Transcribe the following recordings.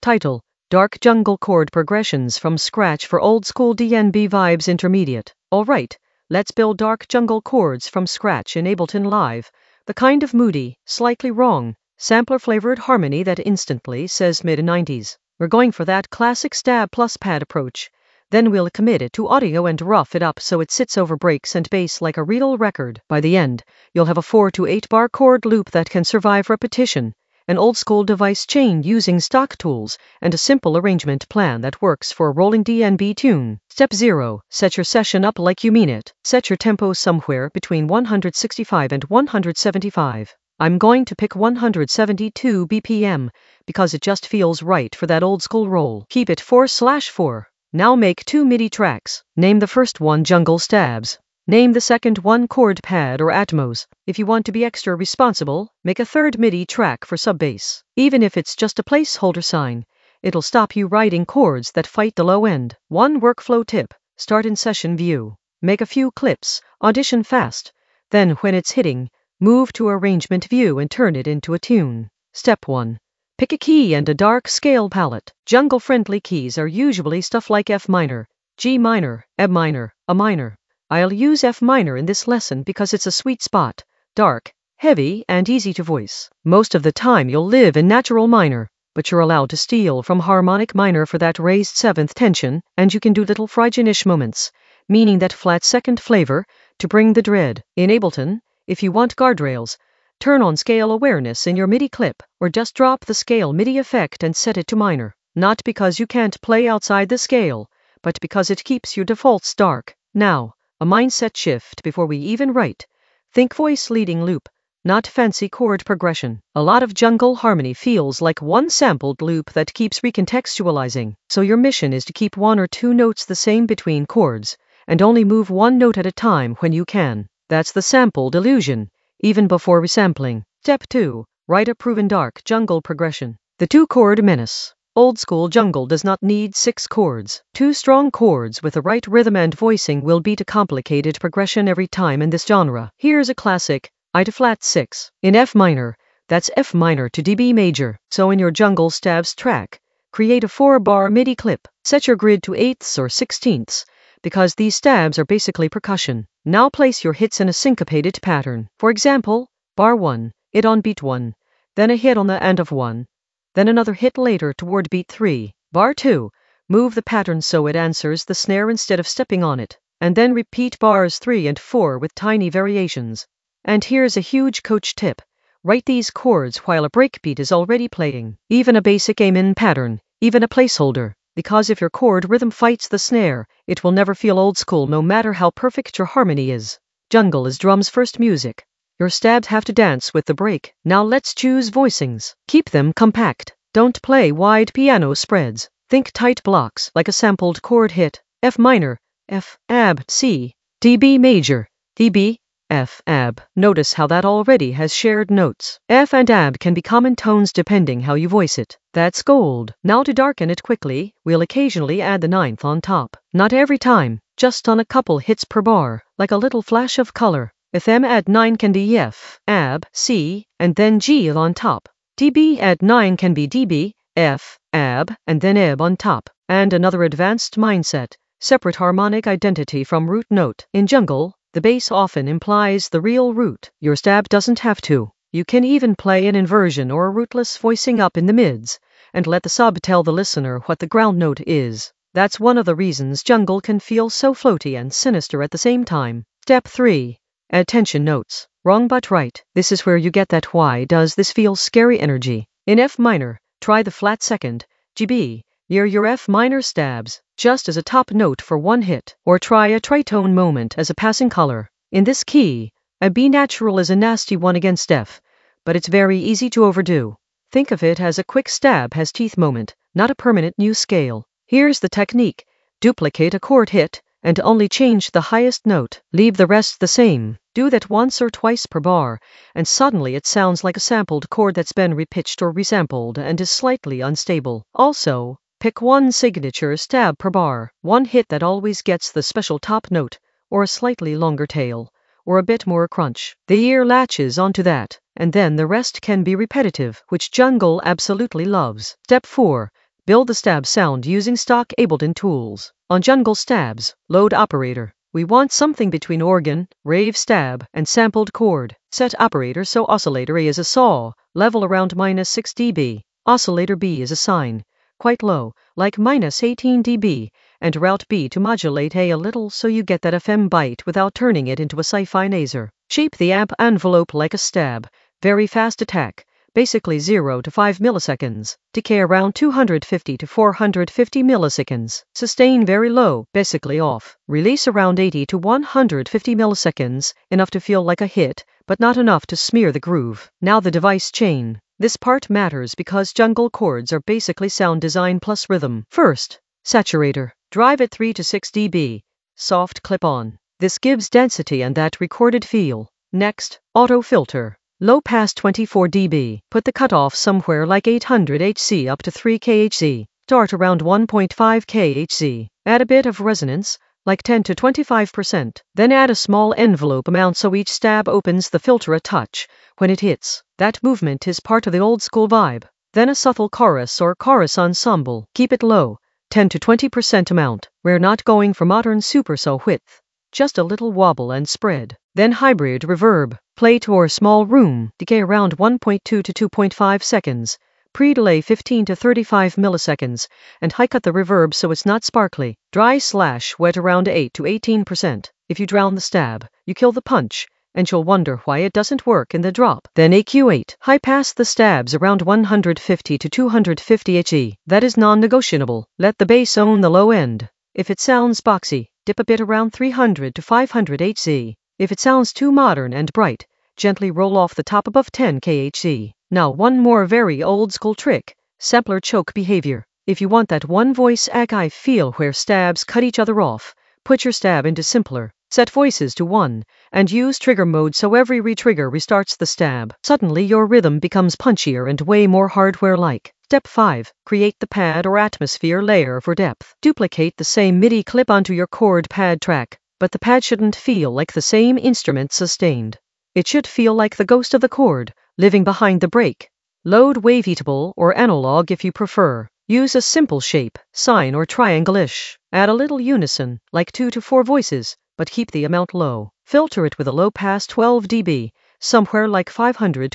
Title: Dark Jungle Chord Progressions from Scratch for Old School DnB Vibes Intermediate. Alright, let's build dark jungle chords from scratch in Ableton Live. The kind of moody, slightly wrong, sampler-flavored harmony that instantly says mid-90s. We're going for that classic stab plus pad approach. Then we'll commit it to audio and rough it up so it sits over breaks and bass like a real record. By the end, you'll have a 4 to 8 bar chord loop that can survive repetition, an old-school device chain using stock tools, and a simple arrangement plan that works for a rolling DnB tune. Step 0. Set your session up like you mean it. Set your tempo somewhere between 165 and 175. I'm going to pick 172 BPM because it just feels right for that old-school roll. Keep it 4/4. Now make 2 MIDI tracks. Name the first one Jungle Stabs. Name the second one Chord Pad or Atmos. If you want to be extra responsible, make a third MIDI track for sub-bass. Even if it's just a placeholder sign, it'll stop you writing chords that fight the low end. One workflow tip: start in session view. Make a few clips, audition fast. Then when it's hitting, move to arrangement view and turn it into a tune. Step 1. Pick a key and a dark scale palette. Jungle-friendly keys are usually stuff like F minor, G minor, E minor, A minor. I'll use F minor in this lesson because it's a sweet spot, dark, heavy, and easy to voice. Most of the time you'll live in natural minor, but you're allowed to steal from harmonic minor for that raised 7th tension, and you can do little Phrygian-ish moments, meaning that flat second flavor, to bring the dread. In Ableton, if you want guardrails, turn on scale awareness in your MIDI clip, or just drop the scale MIDI effect and set it to minor. Not because you can't play outside the scale, but because it keeps your defaults dark. Now, a mindset shift before we even write. Think voice leading loop, not fancy chord progression. A lot of jungle harmony feels like one sampled loop that keeps recontextualizing. So your mission is to keep 1 or 2 notes the same between chords, and only move 1 note at a time when you can. That's the sampled illusion, even before resampling. Step 2. Write a proven dark jungle progression. The 2-chord menace. Old school jungle does not need 6 chords. 2 strong chords with the right rhythm and voicing will beat a complicated progression every time in this genre. Here's a classic, I to flat 6. In F minor, that's F minor to DB major. So in your Jungle Stabs track, create a 4-bar MIDI clip. Set your grid to 8ths or 16ths, because these stabs are basically percussion. Now place your hits in a syncopated pattern. For example, bar 1, hit on beat 1, then a hit on the end of 1, then another hit later toward beat 3. Bar 2, move the pattern so it answers the snare instead of stepping on it, and then repeat bars 3 and 4 with tiny variations. And here's a huge coach tip: write these chords while a breakbeat is already playing. Even a basic amen pattern, even a placeholder. Because if your chord rhythm fights the snare, it will never feel old school no matter how perfect your harmony is. Jungle is drums first music. Your stabs have to dance with the break. Now let's choose voicings. Keep them compact. Don't play wide piano spreads. Think tight blocks like a sampled chord hit. F minor, F, AB, C, DB major, DB, F, AB. Notice how that already has shared notes. F and AB can be common tones depending how you voice it. That's gold. Now to darken it quickly, we'll occasionally add the 9th on top. Not every time, just on a couple hits per bar, like a little flash of color. If M add 9 can be F, AB, C, and then G on top. DB add 9 can be DB, F, AB, and then EB on top. And another advanced mindset: separate harmonic identity from root note. In jungle, the bass often implies the real root. Your stab doesn't have to. You can even play an inversion or a rootless voicing up in the mids, and let the sub tell the listener what the ground note is. That's one of the reasons jungle can feel so floaty and sinister at the same time. Step 3. Add tension notes. Wrong but right. This is where you get that why does this feel scary energy. In F minor, try the flat second, GB, near your F minor stabs, just as a top note for 1 hit, or try a tritone moment as a passing color. In this key, a B natural is a nasty one against F, but it's very easy to overdo. Think of it as a quick stab has teeth moment, not a permanent new scale. Here's the technique: duplicate a chord hit, and only change the highest note. Leave the rest the same. Do that once or twice per bar, and suddenly it sounds like a sampled chord that's been repitched or resampled and is slightly unstable. Also, pick 1 signature stab per bar, 1 hit that always gets the special top note, or a slightly longer tail, or a bit more crunch. The ear latches onto that, and then the rest can be repetitive, which jungle absolutely loves. Step 4. Build the stab sound using stock Ableton tools. On Jungle Stabs, load operator. We want something between organ, rave stab, and sampled chord. Set operator so oscillator A is a saw, level around -6 dB. Oscillator B is a sine, quite low, like -18 dB, and route B to modulate A little so you get that FM bite without turning it into a sci-fi naser. Shape the amp envelope like a stab, very fast attack, basically 0 to 5 milliseconds, decay around 250 to 450 milliseconds, sustain very low, basically off, release around 80 to 150 milliseconds, enough to feel like a hit, but not enough to smear the groove. Now the device chain. This part matters because jungle chords are basically sound design plus rhythm. First, saturator. Drive at 3 to 6 dB. Soft clip-on. This gives density and that recorded feel. Next, auto filter. Low pass 24 dB. Put the cutoff somewhere like 800 Hz up to 3 kHz. Start around 1.5 kHz. Add a bit of resonance, like 10 to 25%. Then add a small envelope amount so each stab opens the filter a touch when it hits. That movement is part of the old school vibe. Then a subtle chorus or chorus ensemble. Keep it low, 10 to 20% amount. We're not going for modern super saw width. Just a little wobble and spread. Then hybrid reverb. Plate or small room, decay around 1.2 to 2.5 seconds. Pre-delay 15 to 35 milliseconds, and high-cut the reverb so it's not sparkly. Dry/wet around 8 to 18%. If you drown the stab, you kill the punch, and you'll wonder why it doesn't work in the drop. Then EQ8. High-pass the stabs around 150 to 250 Hz. That is non-negotiable. Let the bass own the low end. If it sounds boxy, dip a bit around 300 to 500 Hz. If it sounds too modern and bright, gently roll off the top above 10 kHz. Now one more very old school trick, sampler choke behavior. If you want that one voice ag feel where stabs cut each other off, put your stab into simpler, set voices to 1, and use trigger mode so every retrigger restarts the stab. Suddenly your rhythm becomes punchier and way more hardware-like. Step 5. Create the pad or atmosphere layer for depth. Duplicate the same MIDI clip onto your chord pad track, but the pad shouldn't feel like the same instrument sustained. It should feel like the ghost of the chord, living behind the break. Load wavetable or analog if you prefer. Use a simple shape, sine or triangle-ish. Add a little unison, like 2 to 4 voices, but keep the amount low. Filter it with a low pass 12 dB, somewhere like 500 to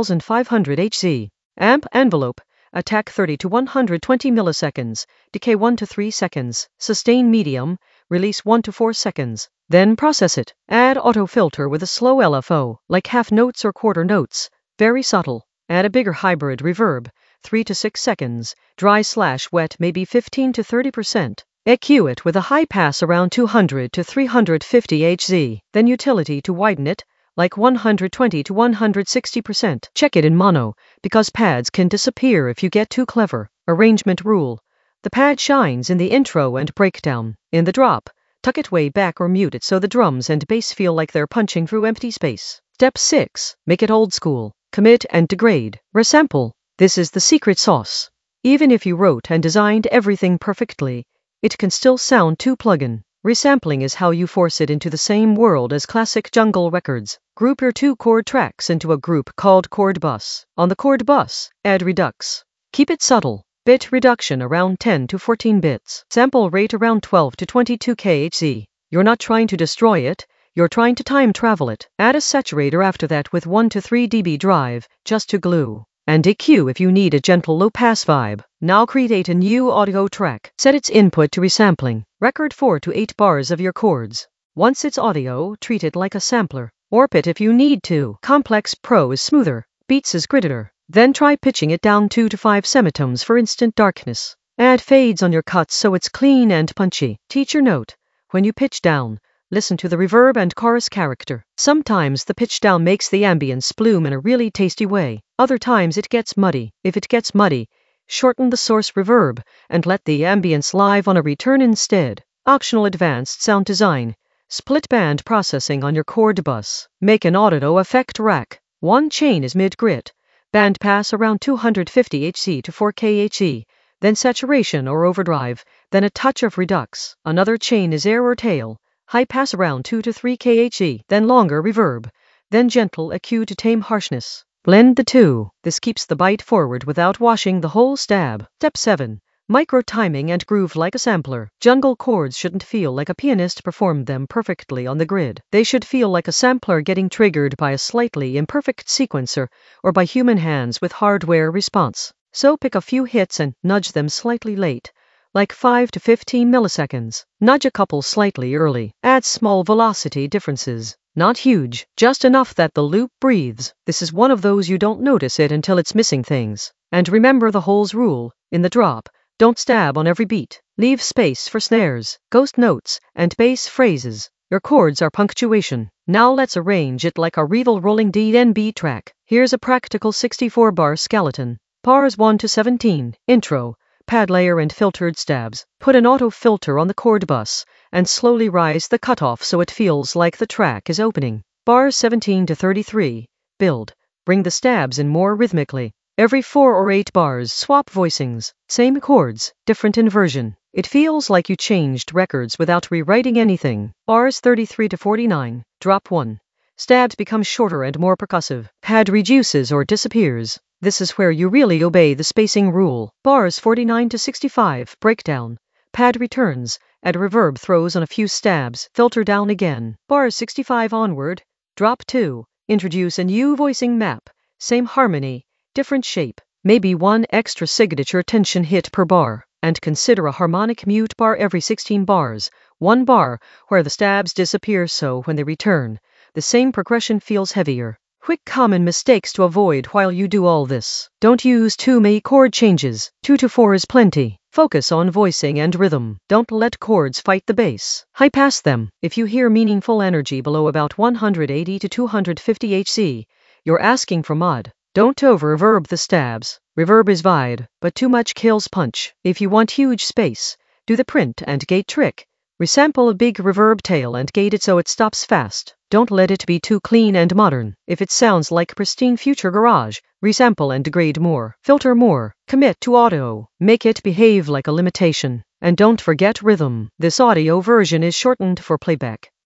1500 Hz. Amp envelope. Attack 30 to 120 milliseconds, decay 1 to 3 seconds, sustain medium, release 1 to 4 seconds. Then process it. Add auto filter with a slow LFO, like half notes or quarter notes, very subtle. Add a bigger hybrid reverb, 3 to 6 seconds, dry/wet maybe 15 to 30%. EQ it with a high pass around 200 to 350 Hz, then utility to widen it, like 120 to 160%. Check it in mono, because pads can disappear if you get too clever. Arrangement rule. The pad shines in the intro and breakdown. In the drop, tuck it way back or mute it so the drums and bass feel like they're punching through empty space. Step 6. Make it old school. Commit and degrade. Resample. This is the secret sauce. Even if you wrote and designed everything perfectly, it can still sound too plug-in. Resampling is how you force it into the same world as classic jungle records. Group your 2 chord tracks into a group called chord bus. On the chord bus, add redux. Keep it subtle. Bit reduction around 10 to 14 bits. Sample rate around 12 to 22 kHz. You're not trying to destroy it, you're trying to time travel it. Add a saturator after that with 1 to 3 dB drive, just to glue. And EQ if you need a gentle low-pass vibe. Now create a new audio track. Set its input to resampling. Record 4 to 8 bars of your chords. Once it's audio, treat it like a sampler. Warp it if you need to. Complex Pro is smoother. Beats is grittier. Then try pitching it down 2 to 5 semitones for instant darkness. Add fades on your cuts so it's clean and punchy. Teacher note. When you pitch down, listen to the reverb and chorus character. Sometimes the pitch down makes the ambience bloom in a really tasty way. Other times it gets muddy. If it gets muddy, shorten the source reverb and let the ambience live on a return instead. Optional advanced sound design. Split band processing on your chord bus. Make an audio effect rack. One chain is mid-grit. Band pass around 250 Hz to 4 kHz. Then saturation or overdrive. Then a touch of redux. Another chain is air or tail. High pass around 2 to 3 kHz. Then longer reverb. Then gentle EQ to tame harshness. Blend the two. This keeps the bite forward without washing the whole stab. Step 7. Micro timing and groove like a sampler. Jungle chords shouldn't feel like a pianist performed them perfectly on the grid. They should feel like a sampler getting triggered by a slightly imperfect sequencer or by human hands with hardware response. So pick a few hits and nudge them slightly late, like 5 to 15 milliseconds. Nudge a couple slightly early. Add small velocity differences. Not huge, just enough that the loop breathes. This is one of those you don't notice it until it's missing things. And remember the holes rule. In the drop, don't stab on every beat. Leave space for snares, ghost notes, and bass phrases. Your chords are punctuation. Now let's arrange it like a Revel rolling DNB track. Here's a practical 64-bar skeleton. Bars 1 to 17. Intro. Pad layer and filtered stabs. Put an auto filter on the chord bus and slowly rise the cutoff so it feels like the track is opening. Bars 17 to 33. Build. Bring the stabs in more rhythmically. Every 4 or 8 bars, swap voicings. Same chords, different inversion. It feels like you changed records without rewriting anything. Bars 33 to 49. Drop 1. Stabs become shorter and more percussive. Pad reduces or disappears. This is where you really obey the spacing rule. Bars 49 to 65. Breakdown. Pad returns. Add reverb throws on a few stabs. Filter down again. Bars 65 onward. Drop 2. Introduce a new voicing map. Same harmony, different shape. Maybe one extra signature tension hit per bar. And consider a harmonic mute bar every 16 bars. 1 bar where the stabs disappear so when they return, the same progression feels heavier. Quick common mistakes to avoid while you do all this. Don't use too many chord changes. 2 to 4 is plenty. Focus on voicing and rhythm. Don't let chords fight the bass. High pass them. If you hear meaningful energy below about 180 to 250 Hz, you're asking for mod. Don't over-reverb the stabs. Reverb is wide, but too much kills punch. If you want huge space, do the print and gate trick. Resample a big reverb tail and gate it so it stops fast. Don't let it be too clean and modern. If it sounds like pristine future garage, resample and degrade more. Filter more. Commit to auto. Make it behave like a limitation. And don't forget rhythm. This audio version is shortened for playback.